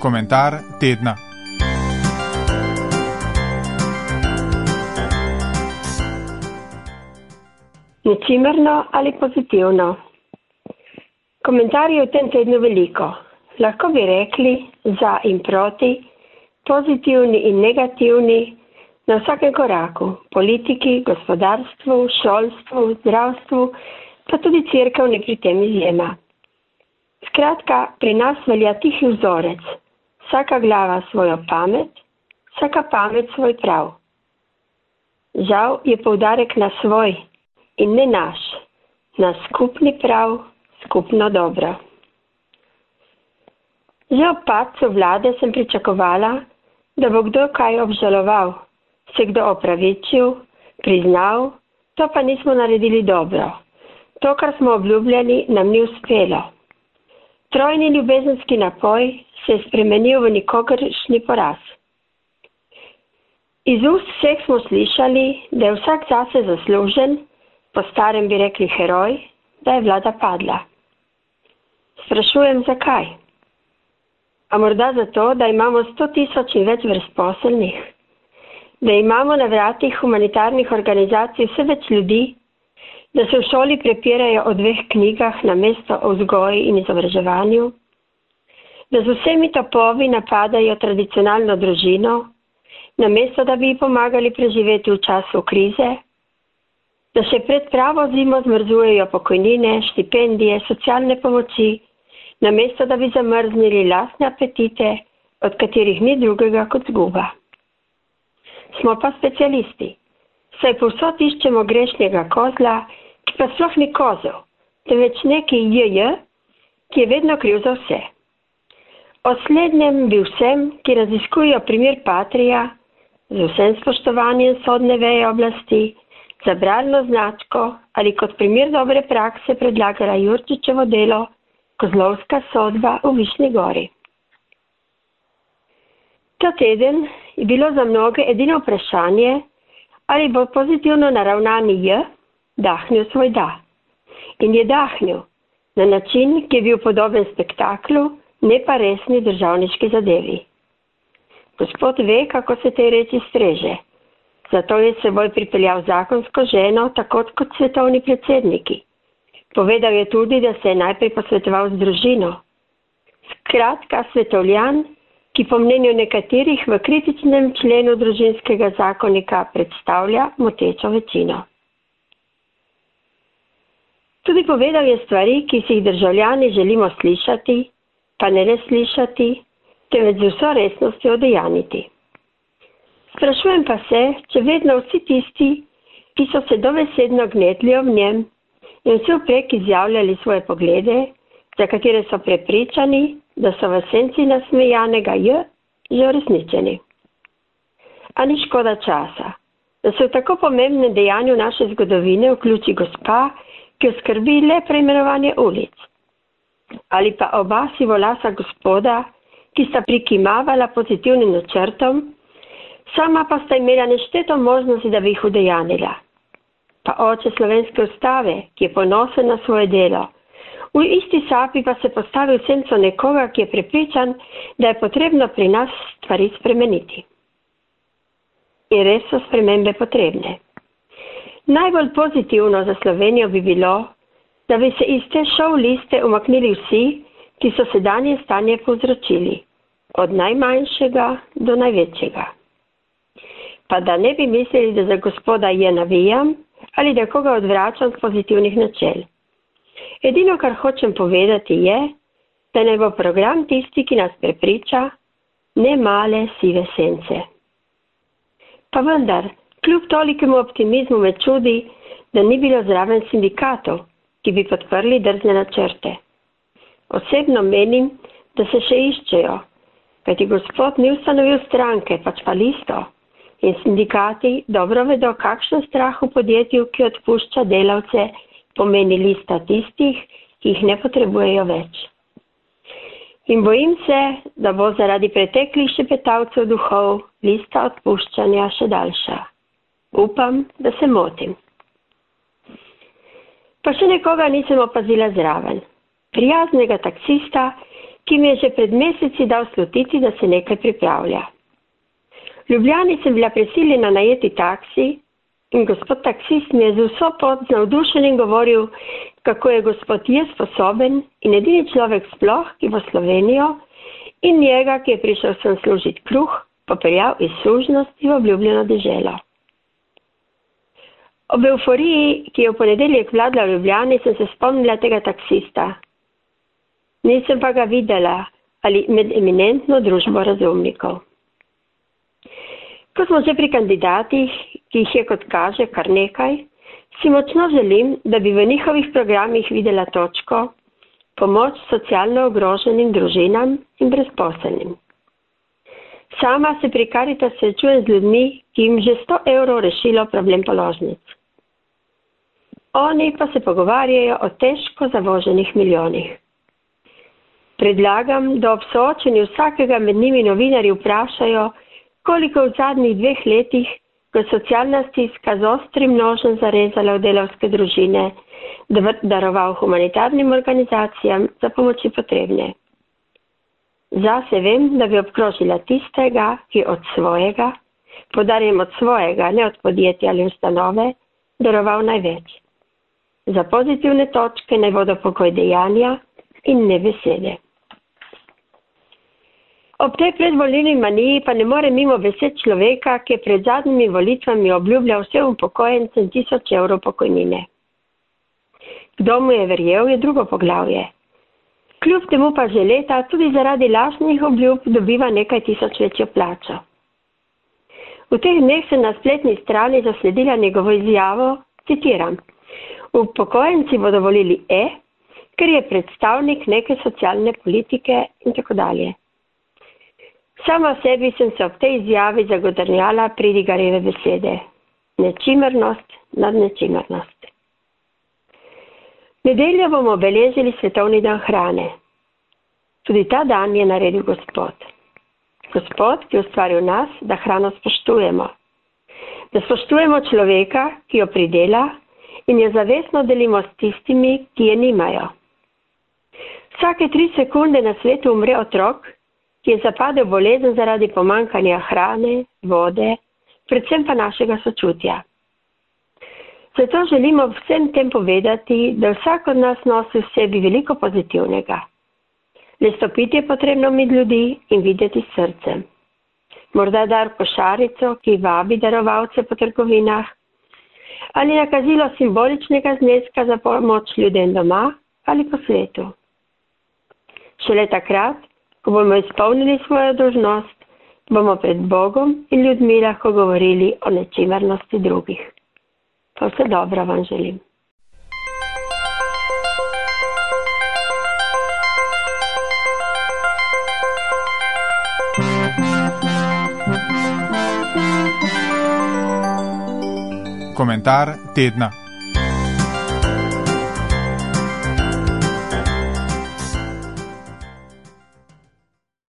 Komentar tedna. Nečimrno ali pozitivno? Komentarji v tem tednu veliko. Lahko bi rekli za in proti, pozitivni in negativni, na vsakem koraku, politiki, gospodarstvu, šolstvu, zdravstvu, pa tudi cerkev ni pri tem izjema. Skratka, pri nas velja tihi vzorec. Vsaka glava svojo pamet, vsaka pamet svoj prav. Žal je poudarek na svoj in ne naš, na skupni prav, skupno dobro. Že ob padcu vlade sem pričakovala, da bo kdo kaj obžaloval, se kdo opravičil, priznal, to pa nismo naredili dobro. To, kar smo obljubljali, nam ni uspelo. Trojni ljubezenski napoj se je spremenil v nikogaršnji poraz. Iz ust vseh smo slišali, da je vsak zase zaslužen, po starem bi rekli heroj, da je vlada padla. Sprašujem, zakaj? A morda zato, da imamo 100.000 in več brezposelnih? Da imamo na vratih humanitarnih organizacij vse več ljudi, da se v šoli prepirajo o 2 knjigah namesto o vzgoji in izobraževanju, da z vsemi topovi napadajo tradicionalno družino, namesto da bi ji pomagali preživeti v času krize, da še pred pravo zimo zmrzujejo pokojnine, štipendije, socialne pomoči, namesto da bi zamrznili lastne apetite, od katerih ni drugega kot zguba. Smo pa specialisti, saj povsod iščemo grešnega kozla, ki pa sploh ni kozel, temveč neki JJ, ki je vedno kriv za vse. O slednjem bi vsem, ki raziskujejo primer Patrija, z vsem spoštovanjem sodne veje oblasti, za bralno značko ali kot primer dobre prakse predlagala Jurčičevo delo Kozlovska sodba v Višnji Gori. Ta teden je bilo za mnoge edino vprašanje, ali bo pozitivno naravnani J dahnil svoj da. In je dahnil na način, ki je bil podoben spektaklu, ne pa resni državniški zadevi. Gospod ve, kako se tej reči streže. Zato je seboj pripeljal zakonsko ženo, tako kot svetovni predsedniki. Povedal je tudi, da se je najprej posvetoval z družino. Skratka, svetovljan, ki po mnenju nekaterih v kritičnem členu družinskega zakonika predstavlja motečo večino. Tudi povedal je stvari, ki si jih državljani želimo slišati, pa ne le slišati, temveč z vso resnostjo udejaniti. Sprašujem pa se, če vedno vsi tisti, ki so se dobesedno gnetli ob njem in vse vprek izjavljali svoje poglede, za katere so prepričani, da so v senci nasmejanega J že uresničeni. A ni škoda časa, da se v tako pomembnem dejanju naše zgodovine vključi gospa, ki jo skrbi le preimenovanje ulic. Ali pa oba sivolasa gospoda, ki sta prikimavala pozitivnim načrtom, sama pa sta imela nešteto možnosti, da bi jih udejanila. Pa oče slovenske ustave, ki je ponosen na svoje delo, v isti sapi pa se postavi v senco nekoga, ki je prepričan, da je potrebno pri nas stvari spremeniti. In res so spremembe potrebne. Najbolj pozitivno za Slovenijo bi bilo, da bi se iz te šov liste umaknili vsi, ki so sedanje stanje povzročili, od najmanjšega do največjega. Pa da ne bi mislili, da za gospoda je navijam ali da koga odvračam z pozitivnih načel. Edino, kar hočem povedati je, da ne bo program tisti, ki nas prepriča, ne male sive sence. Pa vendar, kljub tolikemu optimizmu me čudi, da ni bilo zraven sindikatov, ki bi podprli drzne načrte. Osebno menim, da se še iščejo, kajti gospod ni ustanovil stranke, pač pa listo. In sindikati dobro vedo, kakšen strah v podjetju, ki odpušča delavce, pomeni lista tistih, ki jih ne potrebujejo več. In bojim se, da bo zaradi preteklih šepetavcev duhov lista odpuščanja še daljša. Upam, da se motim. Pa še nekoga nisem opazila zraven. Prijaznega taksista, ki mi je že pred meseci dal slutiti, da se nekaj pripravlja. V Ljubljani sem bila prisiljena najeti taksi in gospod taksist mi je z vso pot z navdušenjem govoril, kako je gospod je sposoben in edini človek sploh, ki bo Slovenijo in njega, ki je prišel sem služiti kruh, popeljal iz služnosti v obljubljeno deželo. Ob euforiji, ki je v ponedeljek vladla v Ljubljani, sem se spomnila tega taksista. Nisem pa ga videla ali med eminentno družbo razumnikov. Ko smo že pri kandidatih, ki jih je kot kaže kar nekaj, si močno želim, da bi v njihovih programih videla točko pomoč socialno ogroženim družinam in brezposelnim. Sama se pri Karitasu srečujem z ljudmi, ki jim že 100 evrov rešilo problem položnic. Oni pa se pogovarjajo o težko zavoženih milijonih. Predlagam, da ob soočenju vsakega med njimi novinarji vprašajo, koliko v zadnjih 2 letih, ko je socialna stiska z ostrim nožem zarezala v delavske družine, daroval humanitarnim organizacijam za pomoči potrebne. Zase vem, da bi obkrožila tistega, ki od svojega, podarjam od svojega, ne od podjetja ali ustanove, daroval največ. Za pozitivne točke naj bodo pokoj dejanja in ne besede. Ob tej predvolilni maniji pa ne more mimo besed človeka, ki je pred zadnjimi volitvami obljubljal vsem upokojencem 1000 evrov pokojnine. Kdo mu je verjel, je drugo poglavje. Kljub temu pa že leta tudi zaradi lažnih obljub dobiva nekaj tisoč večjo plačo. V teh dneh sem na spletni strani zasledila njegovo izjavo, citiram: upokojenci bodo volili ker je predstavnik neke socialne politike in tako dalje. Sama sebi sem se ob tej izjavi zagodrnjala pridigarjeve besede. Nečimernost nad nečimernost. Nedeljo bomo obeležili svetovni dan hrane. Tudi ta dan je naredil Gospod. Gospod, ki je ustvaril nas, da hrano spoštujemo. Da spoštujemo človeka, ki jo pridela in jo zavestno delimo s tistimi, ki je nimajo. Vsake 3 sekunde na svetu umre otrok, ki je zapadel bolezen zaradi pomankanja hrane, vode, predvsem pa našega sočutja. Zato želimo vsem tem povedati, da vsak od nas nosi v sebi veliko pozitivnega. Le stopiti je potrebno med ljudi in videti s srcem. Morda dar košarico, ki vabi darovalce po trgovinah, ali nakazilo simboličnega zneska za pomoč ljudem doma ali po svetu. Šele takrat, ko bomo izpolnili svojo dolžnost, bomo pred Bogom in ljudmi lahko govorili o nečimernosti drugih. Pa vse dobro vam želim. Komentar tedna.